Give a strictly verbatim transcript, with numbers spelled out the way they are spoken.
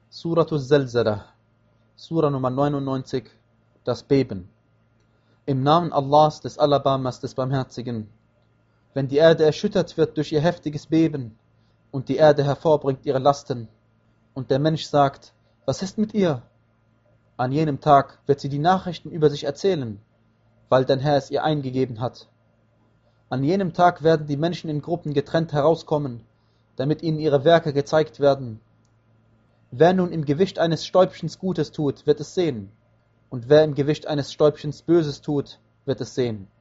Suratul Zalzalah, Sura Nummer neunundneunzig, das Beben. Im Namen Allahs, des Alabamas, des Barmherzigen. Wenn die Erde erschüttert wird durch ihr heftiges Beben und die Erde hervorbringt ihre Lasten und der Mensch sagt, was ist mit ihr? An jenem Tag wird sie die Nachrichten über sich erzählen, weil dein Herr es ihr eingegeben hat. An jenem Tag werden die Menschen in Gruppen getrennt herauskommen, damit ihnen ihre Werke gezeigt werden. Wer nun im Gewicht eines Stäubchens Gutes tut, wird es sehen, und wer im Gewicht eines Stäubchens Böses tut, wird es sehen.